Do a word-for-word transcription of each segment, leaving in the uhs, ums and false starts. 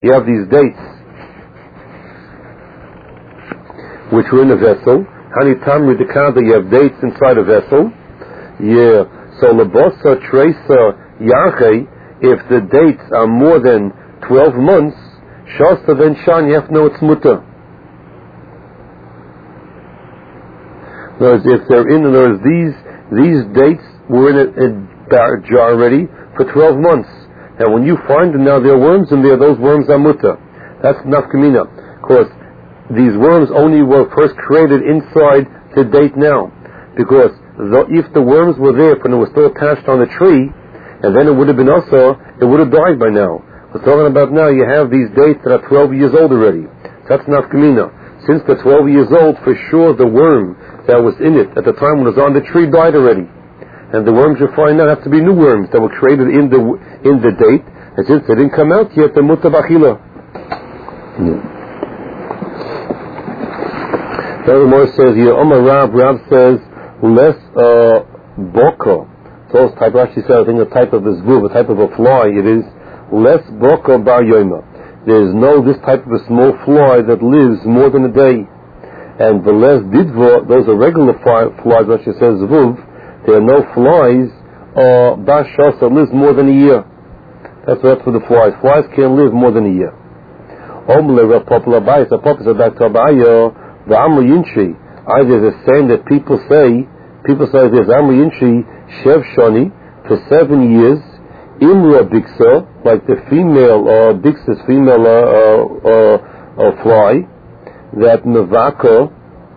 you have these dates which were in a vessel. Hanitam with the count that you have dates inside a vessel. Yeah. So Labosa Tresa Yarche, if the dates are more than twelve months, Shasta then Shan, you have to know it's mutter. In other words, if they're in, in other words, these these dates were in a, a jar already for twelve months. And when you find them now, there are worms in there, those worms are mutter. That's nafkamina. Of course, these worms only were first created inside the date now. Because the, if the worms were there when it was still attached on the tree, and then it would have been also, it would have died by now. We're talking about now, you have these dates that are twelve years old already. That's nafkamina. Since they're twelve years old, for sure the worm that was in it at the time when it was on the tree died already. And the worms you find now have to be new worms that were created in the in the date. And since they didn't come out yet, they're mutter b'achila. The other more says here, Omar Rab, Rab says, less uh, boko. So it's type, Rashi said, I think a type of a zvuv, a type of a fly, it is less boko bar yoima. There is no this type of a small fly that lives more than a day. And the less didvo, those are regular fly, flies, Rashi says zvuv, there are no flies, uh, bashas that lives more than a year. That's what for the flies. Flies can't live more than a year. Omle Rav Poplar Bayis, a Poplar said back to Abayo, the Amri Yinchi, either there's a saying that people say, people say there's Amri Yinchi, Shev Shoni, for seven years, Imra Biksa, like the female, uh, Biksa's female, uh, uh, uh, fly, that Mavaka,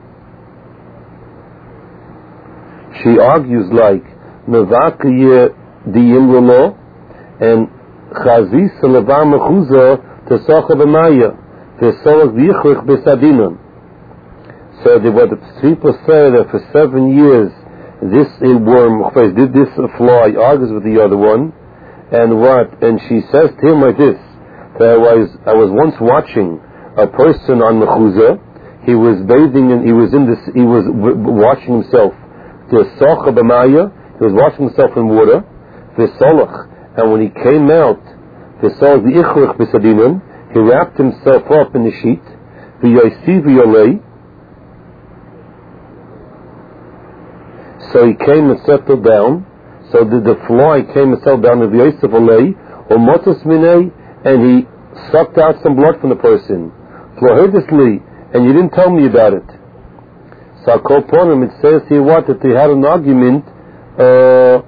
she argues like, Mavaka ye di Imra law, and Chazis Levar Mechuza, Tesacha b'maya, Tesacha v'yichrich b'sadinam. So the, what the people say that for seven years this worm did this fly argues with the other one, and what? And she says to him like this: that I was I was once watching a person on mechuzah. He was bathing and he was in this. He was w- watching himself. Tesacha b'maya. He was washing himself in water. V'solach. And when he came out, v'solach v'yichrich b'sadinam, he wrapped himself up in the sheet. V'yaysi v'yolei. So he came and settled down. So the, the fly came and settled down in the Yosef Olei, or Motos Minei, and he sucked out some blood from the person. Flohedisli, and you didn't tell me about it. So I called upon him, it says here what? That they had an argument uh,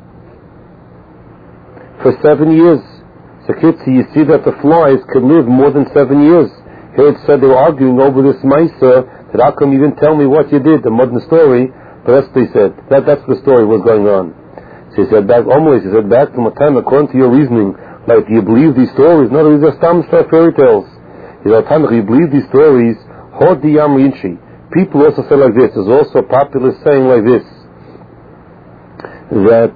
for seven years. So kids, you see that the flies could live more than seven years. Here it said they were arguing over this Maisa, that how come you didn't tell me what you did, the modern story. But that's what he said. That, that's the story was going on. So he said back, almost, he said back to my time, according to your reasoning, like, do you believe these stories? No, these are stam fairy tales. He said, do you believe these stories? Hodi Yam Yinchi. People also say like this. There's also a popular saying like this, that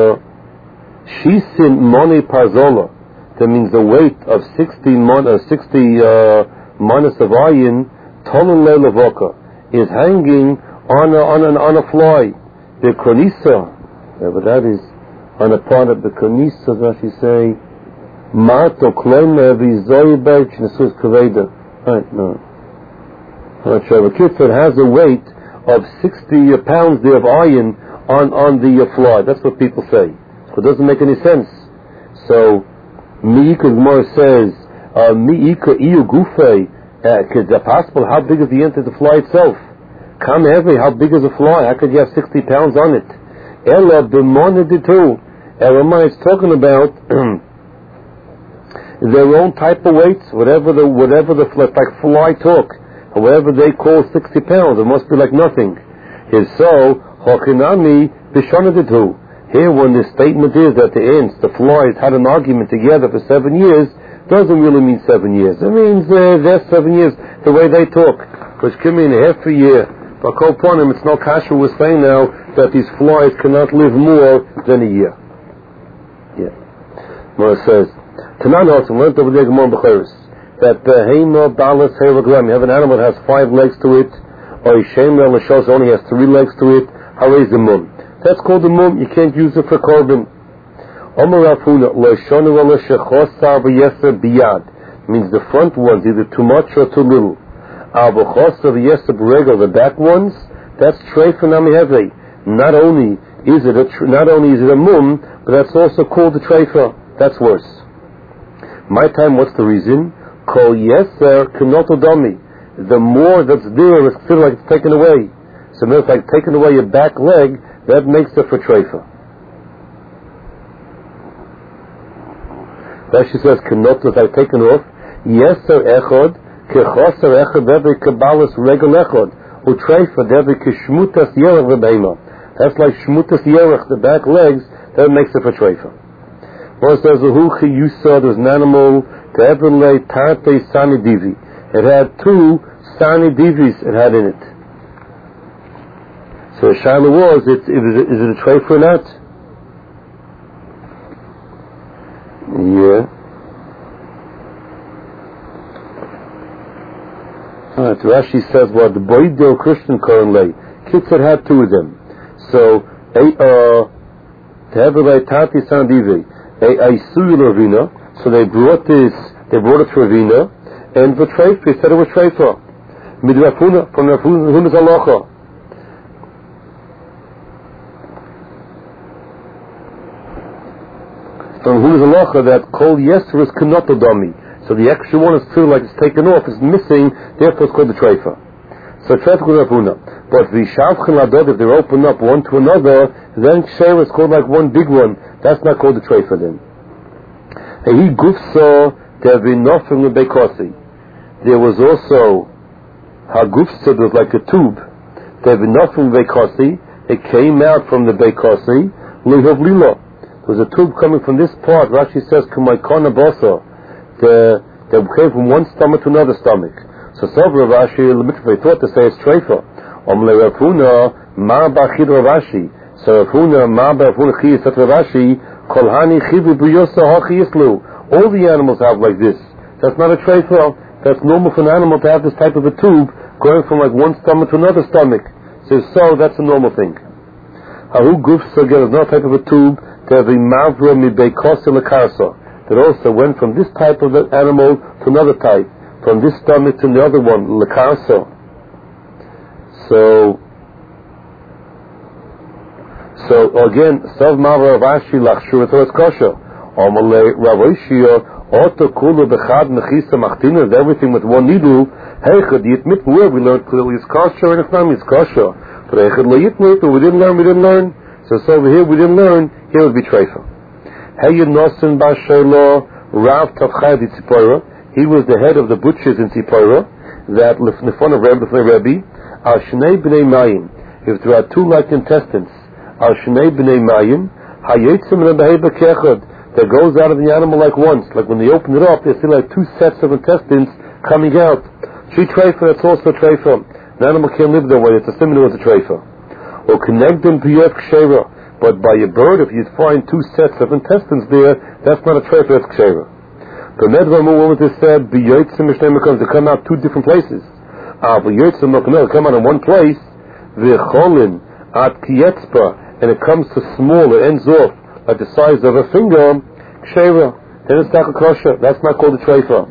Shisin Moni Parzola, that means the weight of sixty mon, uh, sixty uh, monas of ayin, Tolun Le Lavoka, is hanging on a, on, an, on a fly. The konisa, yeah, but that is on a part of the konisa, as she say, Marto Klema Vizoyberg Nesus Kaveda. Right, no. I'm not sure. The kid said has a weight of sixty pounds there of iron on, on the uh, fly. That's what people say. So it doesn't make any sense. So, Mi'ika Gemara says, Mi'ika Iyu Gufe, is it possible? How big is the end of the fly itself? Come heavy, how big is a fly? How could you have sixty pounds on it? Ella b'moneditu. Elamai is talking about their own type of weights, whatever the whatever the like fly talk, or whatever they call sixty pounds. It must be like nothing. Is so hochinami b'shoneditu. Here, when the statement is that the ants, the flies, had an argument together for seven years, doesn't really mean seven years. It means uh, there's seven years the way they talk, which can mean half a year. But upon him, it's no kasha was saying now that these flies cannot live more than a year. Yeah. Mora says, Tanan also learned over there Gemara B'Cheres that Behema Balas Heraglam, you have an animal that has five legs to it, or Yishemel Lashos only has three legs to it. Harei the mum. That's called the mum. You can't use it for korban. Omar Rafuna Lashonu Lashachosar V'Yeser Biyad. means the front ones, either too much or too little. Al-B'chosav Yesab Regel, the back ones, that's Treifa Namiheve. Not only is it a tr- not only is it a mum, but that's also called a Treifa. That's worse. My time, what's the reason? Kol Yeser Kenotodomi. The more that's there is considered like it's taken away. So it's like taking away your back leg, that makes it for Treifa. Rashi says, Kenot is like taken off. Yeser Echod, Kechoser Echod, Devi Kabbalas Regel Echod. Utreifa, Devi Kishmutas Yerech Rebbeima. That's like Shmutas Yerech, the back legs, that makes it for Treifa. One says, Hu Chiyusa, there's an animal, Te'evelei Tarte Sani Divi. It had two Sani Divis it had in it. So the Shaila was, it's, is, it, is it a Treifa or not? Yeah. Alright, Rashi says, well, the Boidel Christian currently, Kitzur had two of them. So, a, uh, Tehevelei Tati Sandivi, a, a Suyu Ravina, so they brought this, they brought it to Ravina, and the Treifa, they said it was Treifa. Mid Rafuna, from Rafuna's Halacha. From whose halacha that kol yeser is kenotodami. So the extra one is still like it's taken off, is missing, therefore it's called the treifa. So treifa goes Rafuna. But the shavchen ladod, if they're open up one to another, then ksher is called like one big one. That's not called the treifa then. He gufsa devinofim lebekosi. There was also hagufsa, there was like a tube. Devinofim lebekosi. It came out from the bekosi lihavlila. There was a tube coming from this part. Rashi says, "Kumaykona bosa." The they came from one stomach to another stomach. So, Sabra Rashi literally thought to say it's treifa. Omle Rafuna ma ba'chid Rashi. So Rafuna ma ba'rafuna chi yisat Rashi kolhani chivi b'yosa hachi yislu. All the animals have like this. That's not a treifa. That's normal for an animal to have this type of a tube going from like one stomach to another stomach. So, so that's a normal thing. Hahu gufsa again is not type of a tube. That also went from this type of animal to another type, from this stomach to the other one, lekarso. So, so again, sav mavra Rashi lachshur etos kosher. Amalei Ravoshia auto kula bechad mechisa machtina is everything with one needle. Heichad yitmit where we learned clearly it's kosher and it's not it's kosher. But heichad layitmit, but we didn't learn, we didn't learn. So, so over here we didn't learn. Here would be treifa. Hey Nosen Bashelo Rav Tavchai di Tzipora. He was the head of the butchers in Tzipora. That lifnefon of Rebbe Rebbe Al Shnei Bnei Mayim. If there are two like intestines, Al Shnei Bnei Mayim Hayetzim Rebbe Bekechad. That goes out of the animal like once. Like when they open it up, they see like two sets of intestines coming out. She treifa. That's also a treifa. The animal can't live that way. It's a similar to treifa. Or connect them to Yev Kshera. But by a bird, if you find two sets of intestines there, that's not a treifa, that's kshera. The Medvamu, what was it said? B'yotzim mishnei comes to come out two different places. Ah, b'yotzim to come out in one place. V'cholin at kietzpa, and it comes to small, it ends off like the size of a finger. Kshera, then it's not a kosher. That's not called a treifa.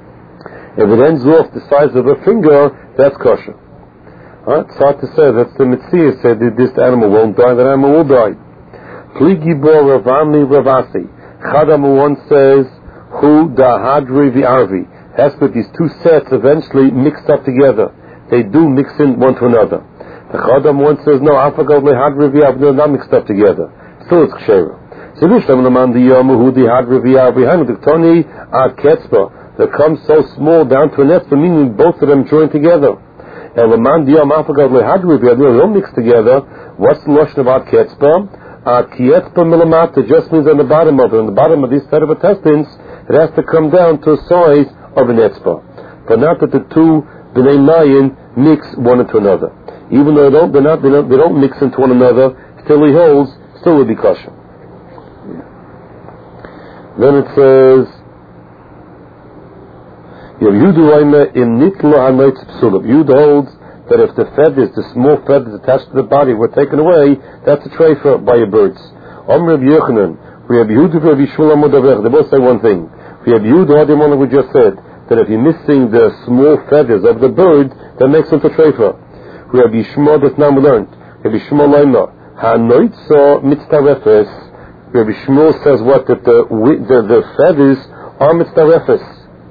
If it ends off the size of a finger, that's kosher. Huh? It's hard to say. That's the Mitzvah said that this animal won't die, that animal will die. Pligibor Ravami Ravasi. Chadamu one says, Hu da Hadri V'Arvi. That's what these two sets eventually mixed up together. They do mix in one to another. The Chadam one says, no, Afagod Le Hadri V'Arvi, they're not mixed up together. Still it's Kshera. So this time, Laman the Yomu Hu di Hadri V'Arvi. Hanudiktoni Ad Ketzba. That comes so small down to an etzba, meaning both of them join together. And the man diyam afagad lehadri, they all mixed together. What's the lashon about ketzba? Uh, Kietzba milamata just means on the bottom of it. On the bottom of this set of intestines, it has to come down to a size of an etzba. But not that the two b'nei mayin mix one into another. Even though they don't, they're not, they don't, they don't mix into one another, still he holds, still will be kosher. Then it says, Yud holds that if the feathers, the small feathers attached to the body were taken away, that's a treifa by your birds. Om Reb Yochanan, Reb Yehuda, Reb Yishmael, they both say one thing. Reb We have Yehuda, the one we just said, that if you're missing the small feathers of the bird, that makes it a treifa. We have Yishma that now we learned. We have Yishma Laima. Hanoitza mitztarefes. Rabbi Shmuel says what? That the, the, the feathers are mitztarefes.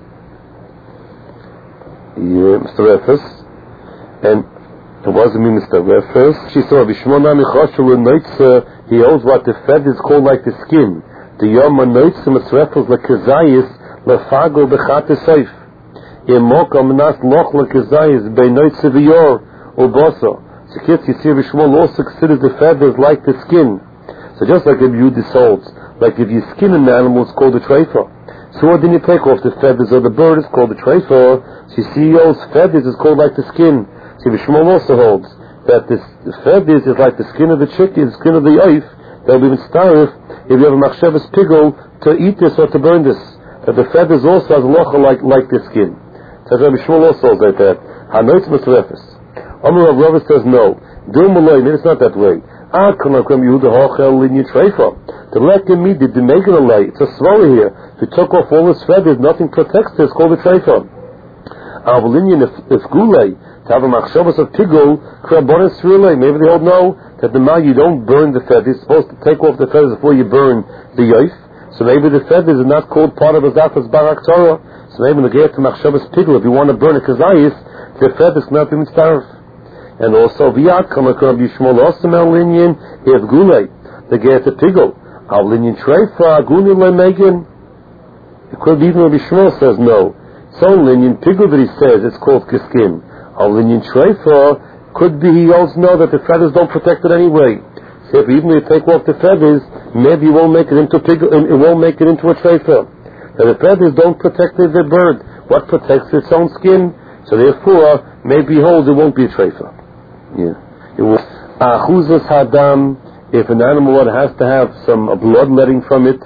Yeah, mitztarefes. And it wasn't me mitztarefes. She saw Rabbi Shmuel Nami Chashul Noitza. He holds what the feathers called like the skin. The Yom Noitza mitztarefes lekazayis lefago bechate seif. Yemokam nas loch lekazayis bei Noitza v'yor uboso. So kids, you see, Rabbi Shmuel also considers the feathers like the skin. So just like if you dissolve, like if you skin an animal, it's called a treifa. So what then you take off the feathers of the bird, it's called a treifa. So you see those feathers is called like the skin. So Rabbi Shmuel also holds that this, the feathers is like the skin of the chicken, the skin of the oif. They'll be starif if you have a machshavas pigul to eat this or to burn this. That the feathers also has locha like like the skin. So Rabbi Shmuel also holds like that. Hanoitz mitzrefes. Amar Rav Rava says no. Do malay, maybe it's not that way. Ah, come on, come Yehuda hachel in your treifa. The lekim midid, the make it a lay. It's a swallow here. If you took off all his feathers, nothing protects it. It's called a treifa. Avalinian, if if gulay to have a machshavas of pigul, krabonis relay. Maybe they all know that the mal you don't burn the feathers. You're supposed to take off the feathers before you burn the yoif. So maybe the feathers are not called part of a zafas barak Torah. So maybe when they get to machshavas pigul, if you want to burn a kazayis, the feathers cannot be mitzaref. And also, v'yad kamak Rabbi Yishmael also me'alinian if gulei the get a pigul alinian treifa gunin le'megan. It could be even Rabbi Yishmael says no. So linian pigul that he says it's called kiskin. Alinian treifa could be he also know that the feathers don't protect it anyway. So if even if you take off the feathers, maybe you won't make it into pigul. It won't make it into a treifa. That the feathers don't protect the, the bird. What protects its own skin? So therefore, maybe he holds it won't be a treifa. Yeah. It was achuzas hadam. If an animal has to have some blood letting from it,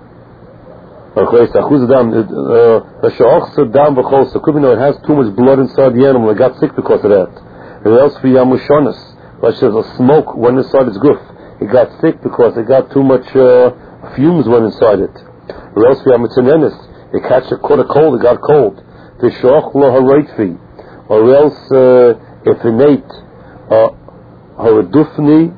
achuzas hadam. Hashachsadam v'chol. Could be no, it has too much blood inside the animal. It got sick because of that. And else for yamushonas, like there's a smoke went inside its goof. It got sick because it got too much uh, fumes went inside it. Or else for yamitzanenis, it catch a caught a cold. It got cold. V'shach lo hareitvi. Or else uh, if it ate. Haradufni,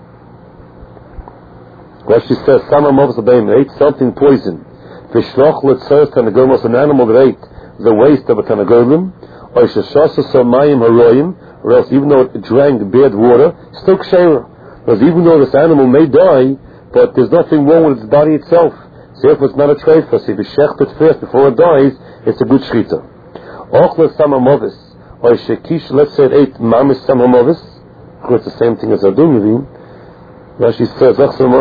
what she says, Sama Mavs Abayim, ate something poison. Vishloch Letzers Tanagurmos, an animal that ate the waste of a Tanagurlim, or Shashasa Samayim Haroyim, or else even though it drank bad water, still Kshera. Because even though this animal may die, but there's nothing wrong with its body itself. So if it's not a treifa, so if you shecht it first before it dies, it's a good shchita. Ochla Sama Mavis, or Shekish, let's say it ate Mamis Sama Mavis, it's the same thing as Adum Yavim. Rashi says,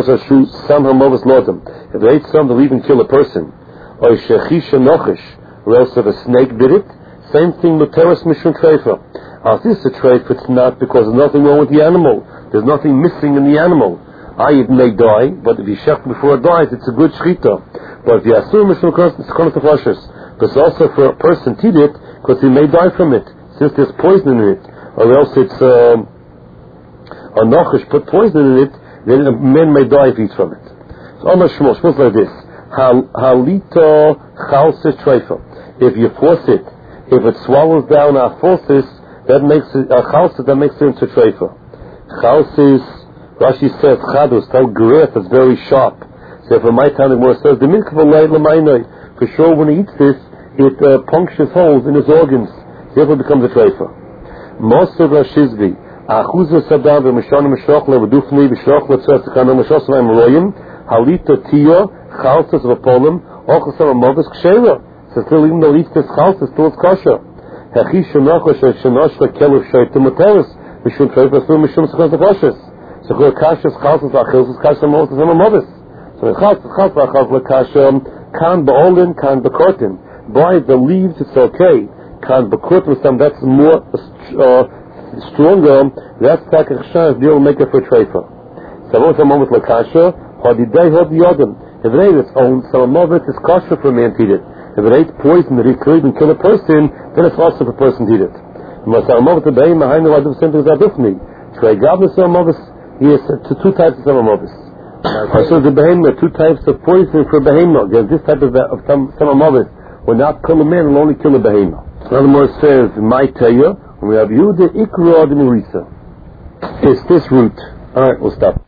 if they ate some, they'll even kill a person. Or or else if a snake did it, same thing with teres mishum treifa. As this is a treifa, it's not because there's nothing wrong with the animal. There's nothing missing in the animal. I it may die, but if you shech before it dies, it's a good shchita. But if you assume mishum treifa, it's kind of flushes. But also for a person to eat it, because he may die from it, since there's poison in it. Or else it's... Um, a nochish put poison in it, then a man may die if he eats from it. So Amar Shmuel, Shmuel's like this: Halito chalsis treifa. If you force it, if it swallows down our forces, that makes it a chalsis that makes it into treifa. Chalsis, Rashi says chadus, that growth is very sharp. So for my time, the Gemara says the milk of a lamainai. For sure, when he eats this, it uh, punctures holes in his organs. Therefore, it becomes a treifa. Most of Rashizvi. Achuzah sadam v'mishana mishrochle v'dufni v'shrochle tzes t'kano mishosavayim royim halita tiyo chaltas v'polim ochasam amovis kshera. So still even though it eats this chaltas, still it's kosher. Hechi shenocha shenosh v'kelev shaytim uteres mishum treifa still mishum sekos v'koshes. So kol kashas chaltas v'achilus kashas amovis amovis. So chaltas chaltas v'achilus l'kasha kan ba'olin kan b'kortin. By the leaves it's okay. Kan b'kortin some that's more uh, stronger, that's takachshah, they'll make it for treifa. So what's a moment like kasha? Hadidei had the other. If it ate its own, some of it is kosher for a man to eat it. If it ate poison that it could even kill a person, then it's also for a person to eat it. But some of it, the beim behind the lot of symptoms are different. Trey gablis some of us, yes, to two types of some of us. So the behem, there are two types of poison for behem. There's this type of of some some of us, will not kill a man, will only kill a behemoth. Another more says, my Teya, we have you the Ikra the Marisa. It's this root. Alright, we'll stop.